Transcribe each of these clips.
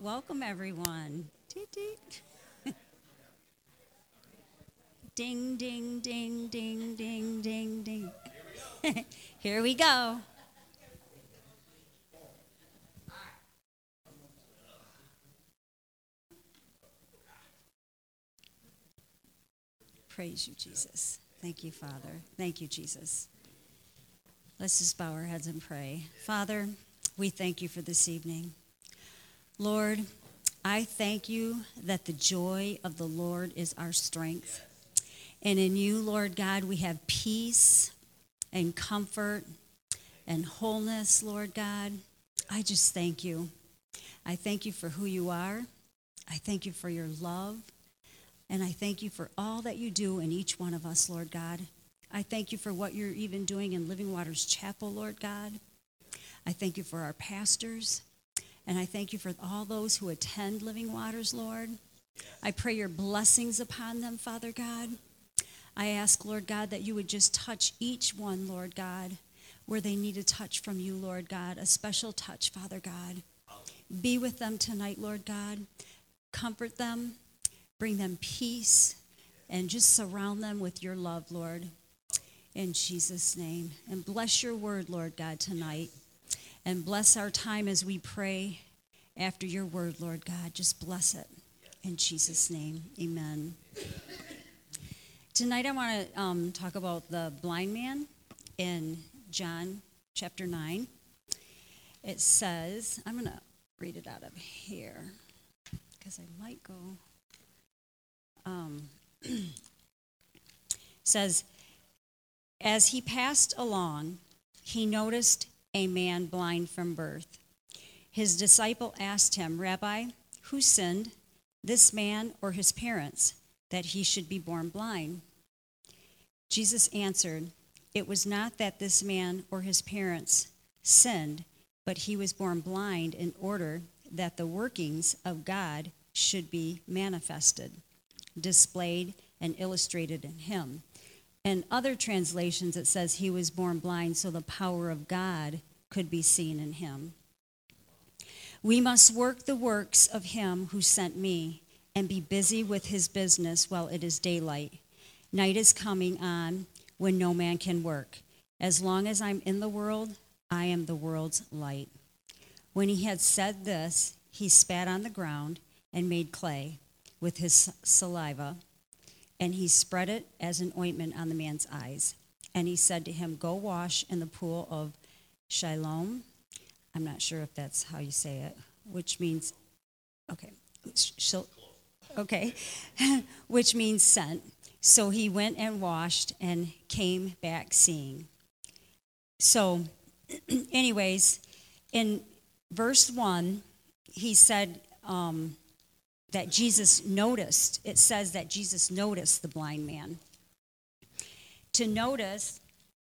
Welcome, everyone. Toot, toot. Ding, ding, ding, ding, ding, ding, ding. Here we go. Praise you, Jesus. Thank you, Father. Thank you, Jesus. Let's just bow our heads and pray. Father, we thank you for this evening. Lord, I thank you that the joy of the Lord is our strength. And in you, Lord God, we have peace and comfort and wholeness, Lord God. I just thank you. I thank you for who you are. I thank you for your love. And I thank you for all that you do in each one of us, Lord God. I thank you for what you're even doing in Living Waters Chapel, Lord God. I thank you for our pastors. And I thank you for all those who attend Living Waters, Lord. I pray your blessings upon them, Father God. I ask, Lord God, that you would just touch each one, Lord God, where they need a touch from you, Lord God, a special touch, Father God. Be with them tonight, Lord God. Comfort them, bring them peace, and just surround them with your love, Lord, in Jesus' name. And bless your word, Lord God, tonight. And bless our time as we pray after your word, Lord God. Just bless it. In Jesus' name, amen. Tonight I want to talk about the blind man in John chapter 9. It says, I'm going to read it out of here because I might go. Says, as he passed along, he noticed a man blind from birth. His disciple asked him, Rabbi, who sinned, this man or his parents, that he should be born blind? Jesus answered, it was not that this man or his parents sinned, but he was born blind in order that the workings of God should be manifested, displayed, and illustrated in him. In other translations, it says he was born blind so the power of God could be seen in him. We must work the works of him who sent me and be busy with his business while it is daylight. Night is coming on when no man can work. As long as I'm in the world, I am the world's light. When he had said this, he spat on the ground and made clay with his saliva, and he spread it as an ointment on the man's eyes. And he said to him, go wash in the pool of Siloam. I'm not sure if that's how you say it, which means, which means sent. So he went and washed and came back seeing. So, anyways, in verse 1, he said that Jesus noticed. It says that Jesus noticed the blind man. To notice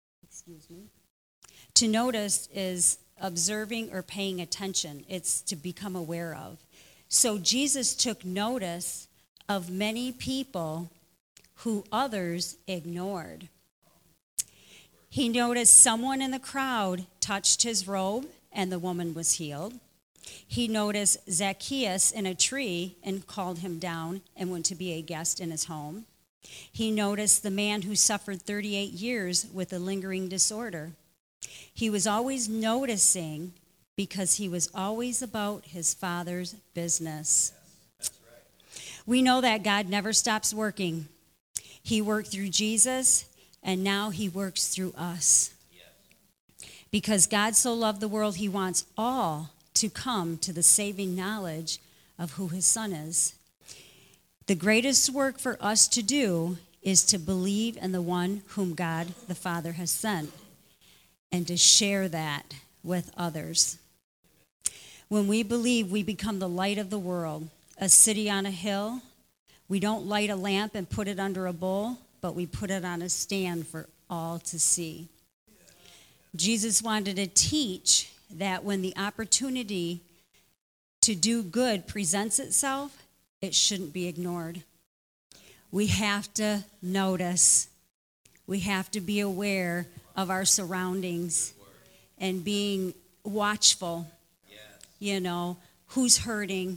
is observing or paying attention. It's to become aware of. So Jesus took notice of many people who others ignored. He noticed someone in the crowd touched his robe and the woman was healed. He noticed Zacchaeus in a tree and called him down and went to be a guest in his home. He noticed the man who suffered 38 years with a lingering disorder. He was always noticing because he was always about his Father's business. We know that God never stops working. He worked through Jesus, and now he works through us. Because God so loved the world, he wants all to come to the saving knowledge of who his Son is. The greatest work for us to do is to believe in the one whom God the Father has sent and to share that with others. When we believe, we become the light of the world, a city on a hill. We don't light a lamp and put it under a bowl, but we put it on a stand for all to see. Jesus wanted to teach that when the opportunity to do good presents itself, it shouldn't be ignored. We have to notice. We have to be aware of our surroundings and being watchful. You know, who's hurting,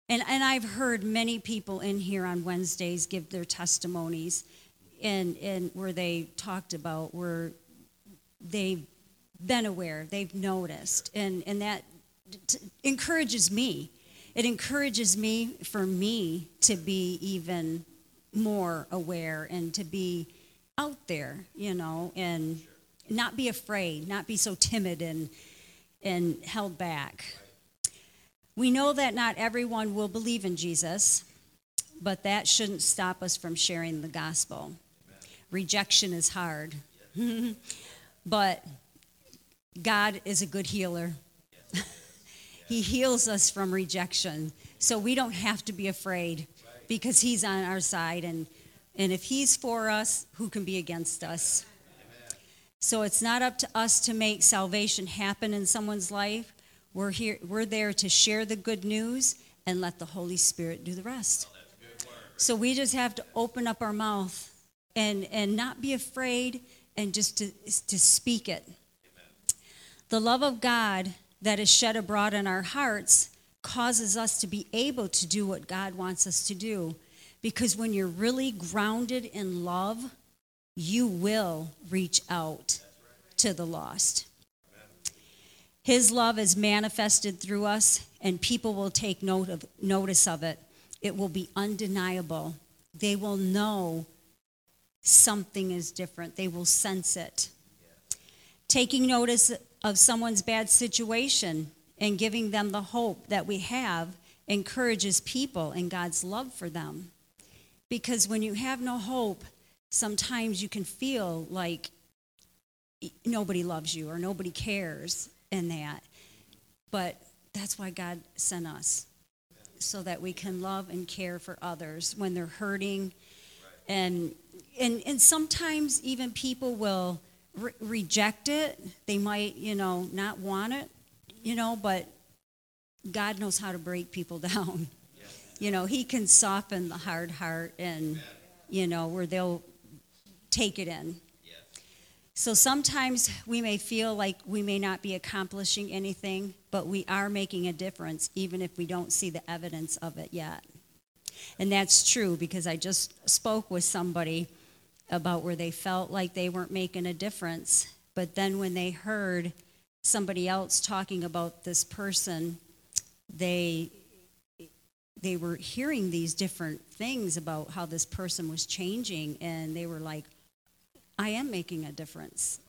And I've heard many people in here on Wednesdays give their testimonies and where they talked about where they've been aware, they've noticed, and that encourages me. It encourages me for me to be even more aware and to be out there, and not be afraid, not be so timid and held back. We know that not everyone will believe in Jesus, but that shouldn't stop us from sharing the gospel. Rejection is hard, but God is a good healer. He heals us from rejection, so we don't have to be afraid because he's on our side, and if he's for us, who can be against us? So it's not up to us to make salvation happen in someone's life. We're there to share the good news and let the Holy Spirit do the rest. So we just have to open up our mouth and not be afraid and just to speak it. The love of God that is shed abroad in our hearts causes us to be able to do what God wants us to do. Because when you're really grounded in love, you will reach out to the lost. His love is manifested through us, and people will take notice of it. It will be undeniable. They will know something is different. They will sense it. Taking notice of someone's bad situation and giving them the hope that we have encourages people in God's love for them. Because when you have no hope, sometimes you can feel like nobody loves you or nobody cares in that. But that's why God sent us, so that we can love and care for others when they're hurting. And sometimes even people will reject it. They might, not want it, but God knows how to break people down. He can soften the hard heart and, where they'll take it in. So sometimes we may feel like we may not be accomplishing anything, but we are making a difference, even if we don't see the evidence of it yet. And that's true, because I just spoke with somebody about where they felt like they weren't making a difference. But then when they heard somebody else talking about this person, they were hearing these different things about how this person was changing, and they were like, I am making a difference,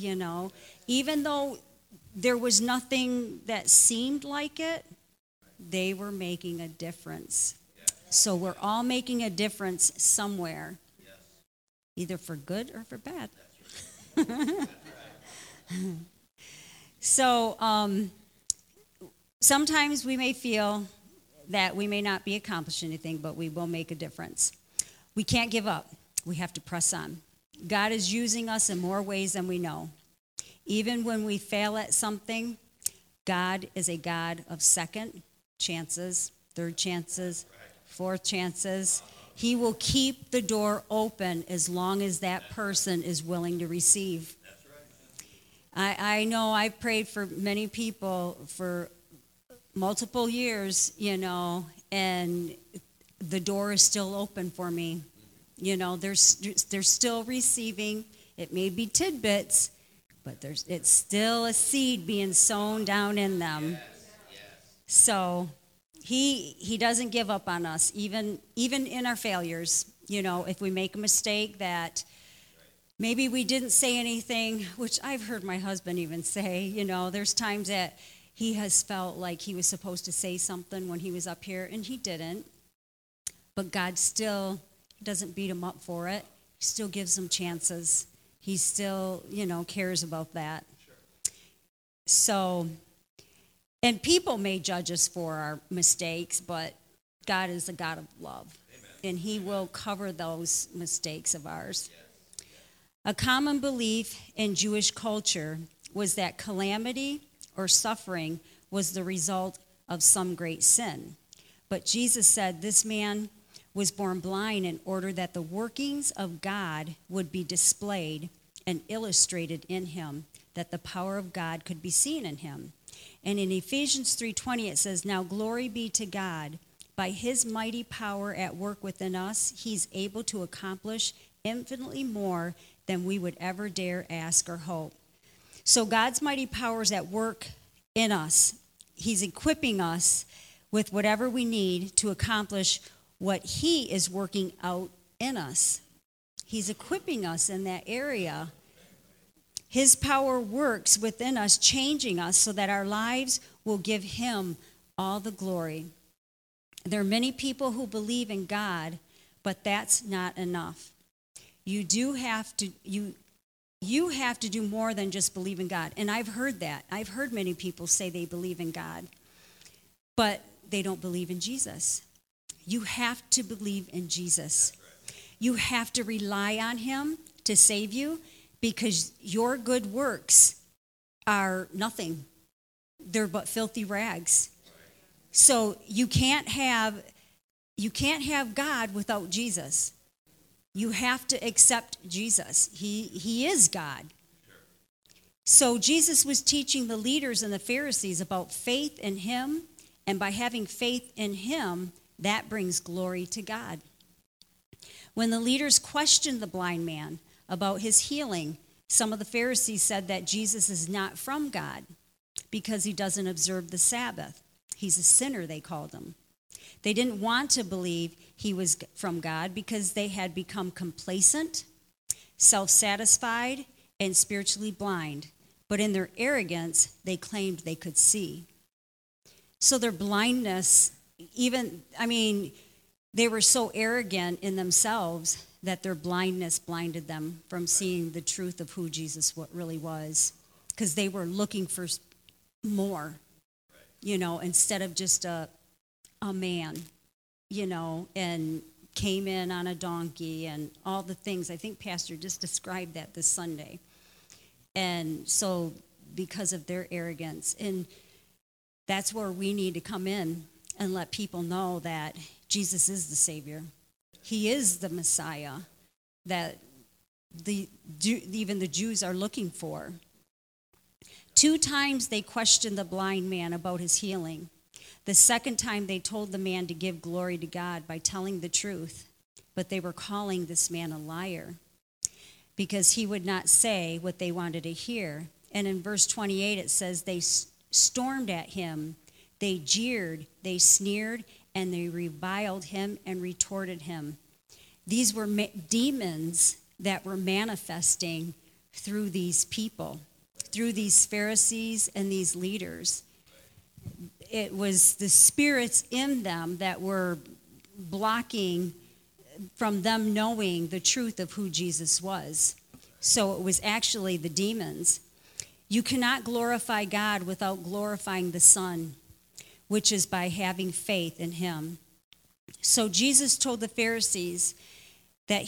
Even though there was nothing that seemed like it, they were making a difference. So we're all making a difference somewhere, either for good or for bad. So sometimes we may feel that we may not be accomplishing anything, but we will make a difference. We can't give up. We have to press on. God is using us in more ways than we know. Even when we fail at something, God is a God of second chances, third chances, fourth chances. He will keep the door open as long as that person is willing to receive. I know I've prayed for many people for multiple years, and the door is still open for me. They're still receiving. It may be tidbits, but it's still a seed being sown down in them. So he doesn't give up on us, even in our failures. If we make a mistake that maybe we didn't say anything, which I've heard my husband even say, there's times that he has felt like he was supposed to say something when he was up here, and he didn't. But God still doesn't beat him up for it. He still gives him chances. He still, cares about that. So, and people may judge us for our mistakes, but God is a God of love. Amen. And he will cover those mistakes of ours. Yes. A common belief in Jewish culture was that calamity or suffering was the result of some great sin. But Jesus said this man was born blind in order that the workings of God would be displayed and illustrated in him, that the power of God could be seen in him. And in Ephesians 3:20 it says, "Now glory be to God, by his mighty power at work within us, he's able to accomplish infinitely more than we would ever dare ask or hope. So God's mighty power is at work in us. He's equipping us with whatever we need to accomplish what he is working out in us. He's equipping us in that area. His power works within us, changing us so that our lives will give him all the glory. There are many people who believe in God, but that's not enough. You have to do more than just believe in God. And I've heard that. I've heard many people say they believe in God, but they don't believe in Jesus. You have to believe in Jesus. You have to rely on him to save you, because your good works are nothing. They're but filthy rags. So you can't have God without Jesus. You have to accept Jesus. He is God. So Jesus was teaching the leaders and the Pharisees about faith in him, and by having faith in him, that brings glory to God. When the leaders questioned the blind man about his healing, some of the Pharisees said that Jesus is not from God because he doesn't observe the Sabbath. He's a sinner, they called him. They didn't want to believe he was from God because they had become complacent, self-satisfied, and spiritually blind. But in their arrogance, they claimed they could see. So their blindness, they were so arrogant in themselves that their blindness blinded them from seeing the truth of who Jesus really was, because they were looking for more, instead of just a man, and came in on a donkey and all the things. I think Pastor just described that this Sunday. And so because of their arrogance, and that's where we need to come in and let people know that Jesus is the Savior. He is the Messiah that even the Jews are looking for. 2 times they questioned the blind man about his healing. The second time they told the man to give glory to God by telling the truth, but they were calling this man a liar because he would not say what they wanted to hear. And in verse 28 it says they stormed at him, they jeered, they sneered, and they reviled him and retorted him. These were demons that were manifesting through these people, through these Pharisees and these leaders. It was the spirits in them that were blocking from them knowing the truth of who Jesus was. So it was actually the demons. You cannot glorify God without glorifying the Son, which is by having faith in him. So Jesus told the Pharisees that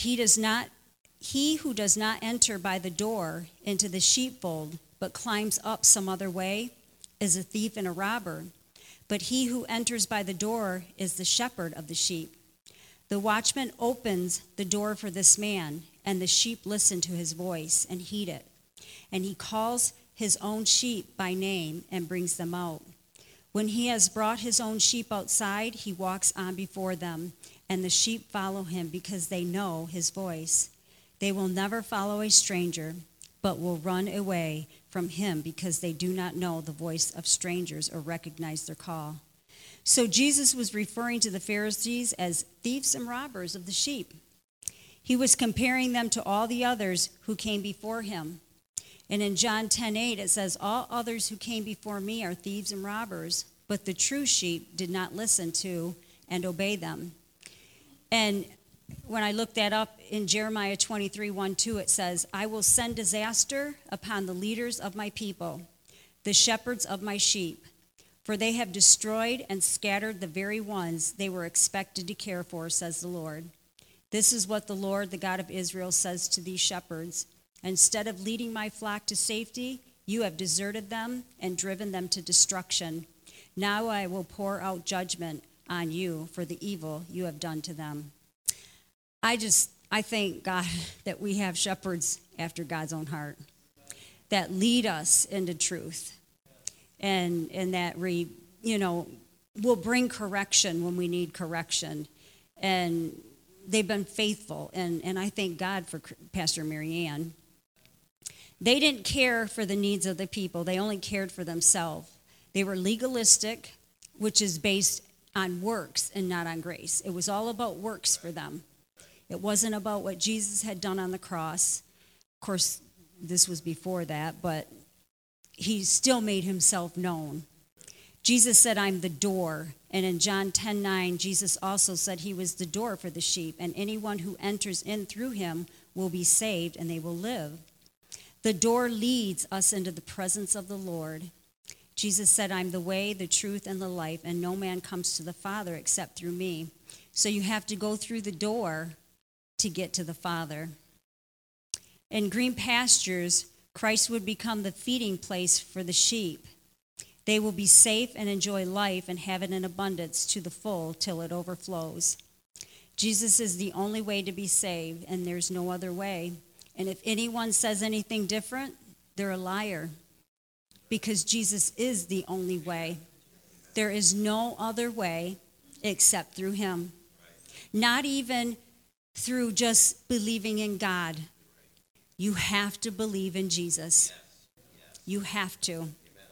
he who does not enter by the door into the sheepfold, but climbs up some other way, is a thief and a robber. But he who enters by the door is the shepherd of the sheep. The watchman opens the door for this man, and the sheep listen to his voice and heed it. And he calls his own sheep by name and brings them out. When he has brought his own sheep outside, he walks on before them, and the sheep follow him because they know his voice. They will never follow a stranger, but will run away from him because they do not know the voice of strangers or recognize their call. So Jesus was referring to the Pharisees as thieves and robbers of the sheep. He was comparing them to all the others who came before him. And in John 10:8 it says, all others who came before me are thieves and robbers, but the true sheep did not listen to and obey them. And when I looked that up in Jeremiah 23:1-2, it says, I will send disaster upon the leaders of my people, the shepherds of my sheep, for they have destroyed and scattered the very ones they were expected to care for, says the Lord. This is what the Lord, the God of Israel, says to these shepherds. Instead of leading my flock to safety, you have deserted them and driven them to destruction. Now I will pour out judgment on you for the evil you have done to them. I thank God that we have shepherds after God's own heart that lead us into truth and that will bring correction when we need correction. And they've been faithful, and I thank God for Pastor Mary Ann. They didn't care for the needs of the people. They only cared for themselves. They were legalistic, which is based on works and not on grace. It was all about works for them. It wasn't about what Jesus had done on the cross. Of course, this was before that, but he still made himself known. Jesus said, I'm the door. And in John 10:9, Jesus also said he was the door for the sheep, and anyone who enters in through him will be saved, and they will live. The door leads us into the presence of the Lord. Jesus said, I'm the way, the truth, and the life, and no man comes to the Father except through me. So you have to go through the door to get to the Father. In green pastures, Christ would become the feeding place for the sheep. They will be safe and enjoy life and have it in abundance to the full till it overflows. Jesus is the only way to be saved, and there's no other way. And if anyone says anything different, they're a liar, because Jesus is the only way. There is no other way except through him. Not even through just believing in God. You have to believe in Jesus. You have to.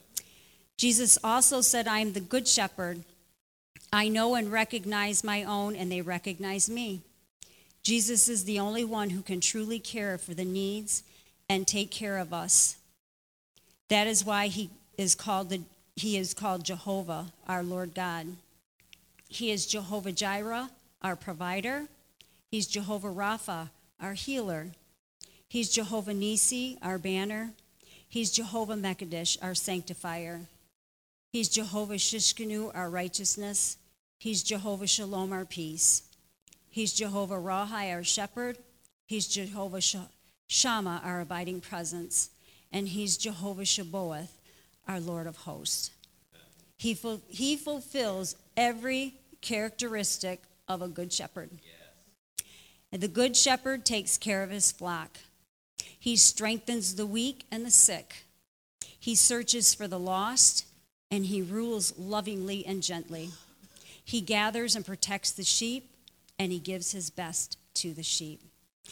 Jesus also said, I am the good shepherd. I know and recognize my own, and they recognize me. Jesus is the only one who can truly care for the needs and take care of us. That is why he is called Jehovah, our Lord God. He is Jehovah Jireh, our provider. He's Jehovah Rapha, our healer. He's Jehovah Nisi, our banner. He's Jehovah Mekadesh, our sanctifier. He's Jehovah Shishkenu, our righteousness. He's Jehovah Shalom, our peace. He's Jehovah Rahi, our shepherd. He's Jehovah Shammah, our abiding presence. And he's Jehovah Shabbaoth, our Lord of hosts. He fulfills every characteristic of a good shepherd. And the good shepherd takes care of his flock. He strengthens the weak and the sick. He searches for the lost, and he rules lovingly and gently. He gathers and protects the sheep, and he gives his best to the sheep.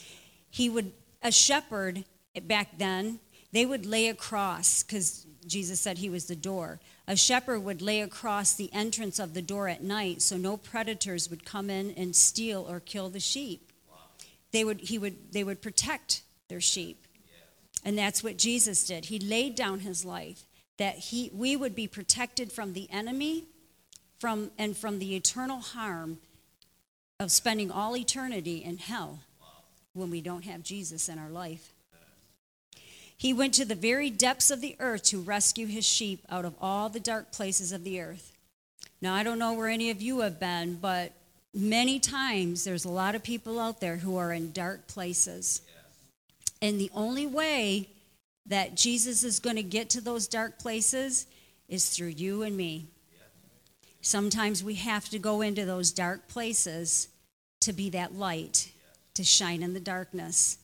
A shepherd back then, they would lay across, because Jesus said he was the door. A shepherd would lay across the entrance of the door at night so no predators would come in and steal or kill the sheep. They would protect their sheep. And that's what Jesus did. He laid down his life that we would be protected from the enemy from the eternal harm of spending all eternity in hell when we don't have Jesus in our life. He went to the very depths of the earth to rescue his sheep out of all the dark places of the earth. Now, I don't know where any of you have been, but many times there's a lot of people out there who are in dark places. And the only way that Jesus is going to get to those dark places is through you and me. Sometimes we have to go into those dark places to be that light, to shine in the darkness.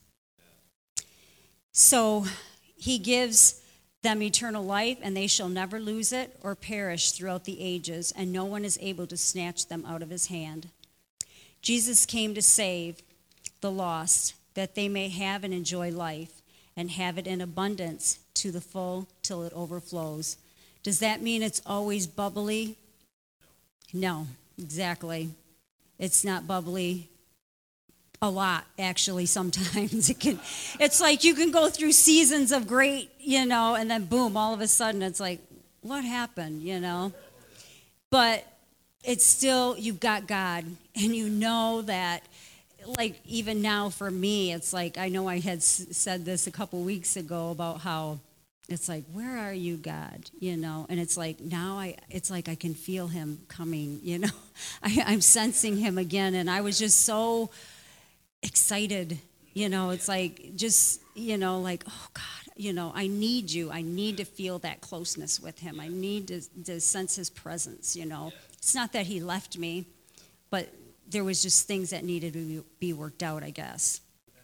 So he gives them eternal life, and they shall never lose it or perish throughout the ages, and no one is able to snatch them out of his hand. Jesus came to save the lost, that they may have and enjoy life, and have it in abundance to the full till it overflows. Does that mean it's always bubbly? No, exactly. It's not bubbly. A lot, actually, sometimes. It's like you can go through seasons of great, and then boom, all of a sudden it's like, what happened, But it's still, you've got God, and you know that, like, even now for me, it's like, I know I had said this a couple weeks ago about how it's like, where are you, God? And it's like, now it's like I can feel him coming, I'm sensing him again, and I was just so excited, it's like, just, like, oh God, I need you. I need to feel that closeness with him. I need to sense his presence, It's not that he left me, but there was just things that needed to be worked out, I guess.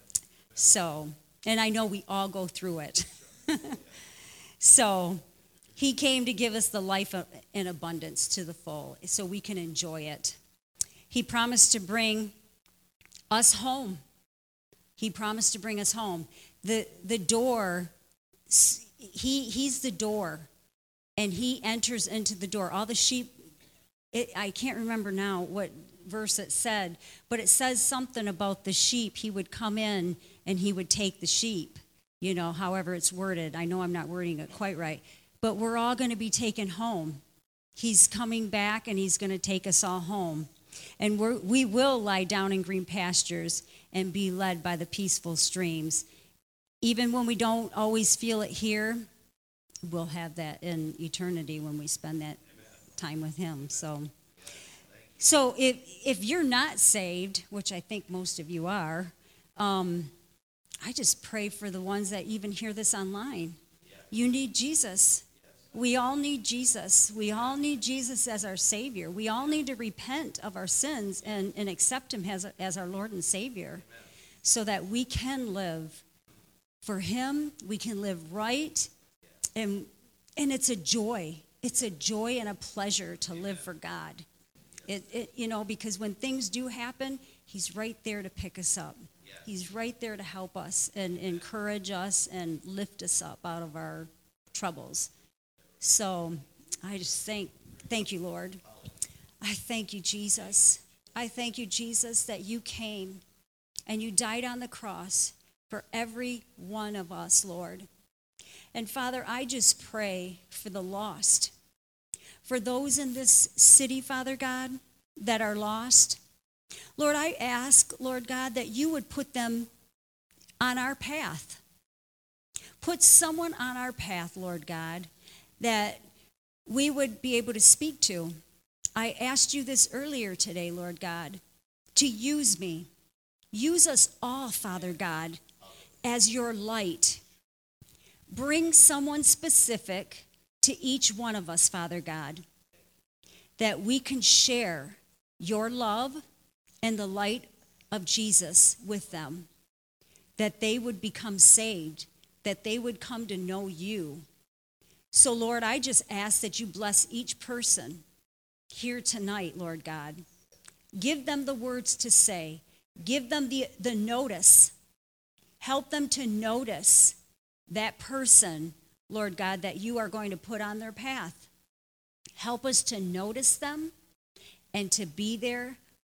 So, and I know we all go through it. So, He came to give us the life in abundance to the full so we can enjoy it. He promised to bring us home. He promised to bring us home. The door, he's the door, and he enters into the door. All the sheep, I can't remember now what verse it said, but it says something about the sheep. He would come in and he would take the sheep, however it's worded. I know I'm not wording it quite right, but we're all going to be taken home. He's coming back and he's going to take us all home. And we will lie down in green pastures and be led by the peaceful streams. Even when we don't always feel it here, we'll have that in eternity when we spend that time with him. So if you're not saved, which I think most of you are, I just pray for the ones that even hear this online. You need Jesus. We all need Jesus. We all need Jesus as our Savior. We all need to repent of our sins and accept him as our Lord and Savior so that we can live for him. We can live right. And it's a joy. It's a joy and a pleasure to live for God. Because when things do happen, he's right there to pick us up. He's right there to help us and encourage us and lift us up out of our troubles. So I just thank you, Lord. I thank you, Jesus. I thank you, Jesus, that you came and you died on the cross for every one of us, Lord. And Father, I just pray for the lost, for those in this city, Father God, that are lost. Lord, I ask, Lord God, that you would put them on our path. Put someone on our path, Lord God, that we would be able to speak to. I asked you this earlier today, Lord God, to use me. Use us all, Father God, as your light. Bring someone specific to each one of us, Father God, that we can share your love and the light of Jesus with them, that they would become saved, that they would come to know you. So, Lord, I just ask that you bless each person here tonight, Lord God. Give them the words to say. Give them the notice. Help them to notice that person, Lord God, that you are going to put on their path. Help us to notice them and to be there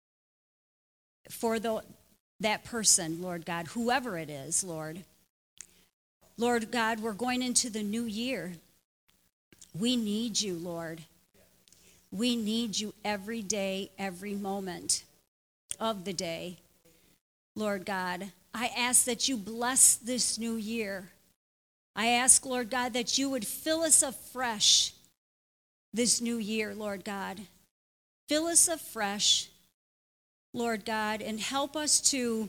for that person, Lord God, whoever it is, Lord. Lord God, we're going into the new year. We need you, Lord. We need you every day, every moment of the day. Lord God, I ask that you bless this new year. I ask, Lord God, that you would fill us afresh this new year, Lord God. Fill us afresh, Lord God, and help us to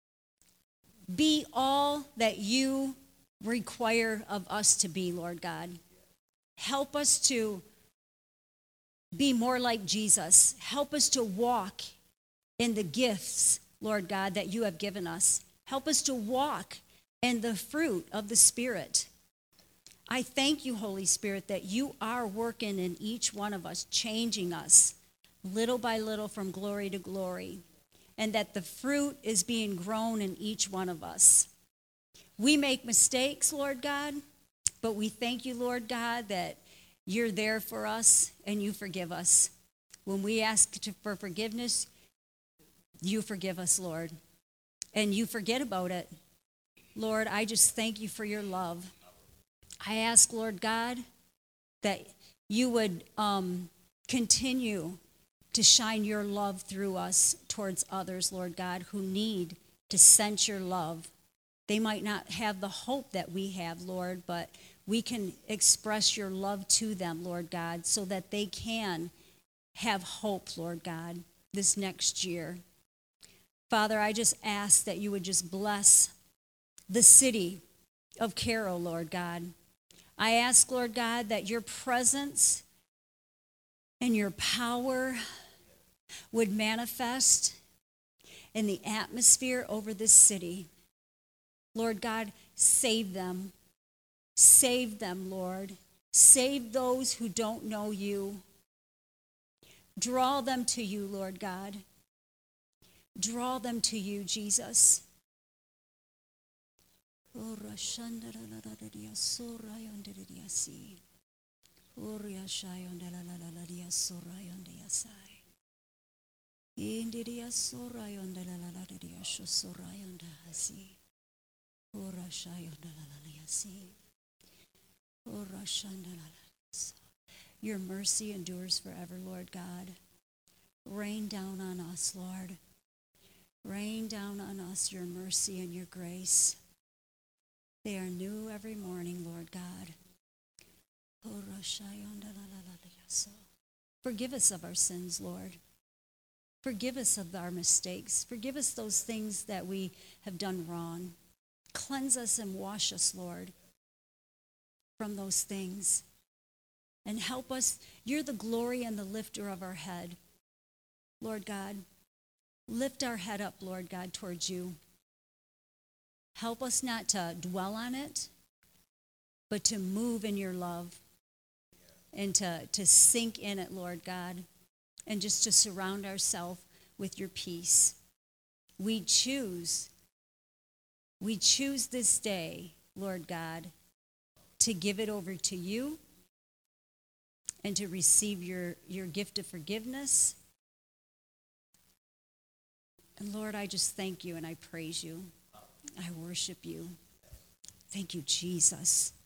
be all that you require of us to be, Lord God. Help us to be more like Jesus. Help us to walk in the gifts, Lord God, that you have given us. Help us to walk in the fruit of the Spirit. I thank you, Holy Spirit, that you are working in each one of us, changing us little by little from glory to glory, and that the fruit is being grown in each one of us. We make mistakes, Lord God, but we thank you, Lord God, that you're there for us and you forgive us. When we ask for forgiveness, you forgive us, Lord, and you forget about it. Lord, I just thank you for your love. I ask, Lord God, that you would continue to shine your love through us towards others, Lord God, who need to sense your love. They might not have the hope that we have, Lord, but we can express your love to them, Lord God, so that they can have hope, Lord God, this next year. Father, I just ask that you would just bless the city of Carroll, Lord God. I ask, Lord God, that your presence and your power would manifest in the atmosphere over this city. Lord God, save them. Save them, Lord. Save those who don't know you. Draw them to you, Lord God. Draw them to you, Jesus. Your mercy endures forever, Lord God. Rain down on us, Lord. Rain down on us your mercy and your grace. They are new every morning, Lord God. Forgive us of our sins, Lord. Forgive us of our mistakes. Forgive us those things that we have done wrong. Cleanse us and wash us, Lord, from those things. And help us. You're the glory and the lifter of our head, Lord God. Lift our head up, Lord God, towards you. Help us not to dwell on it, but to move in your love and to sink in it, Lord God, and just to surround ourselves with your peace. We choose this day, Lord God, to give it over to you and to receive your gift of forgiveness. And Lord, I just thank you and I praise you. I worship you. Thank you, Jesus.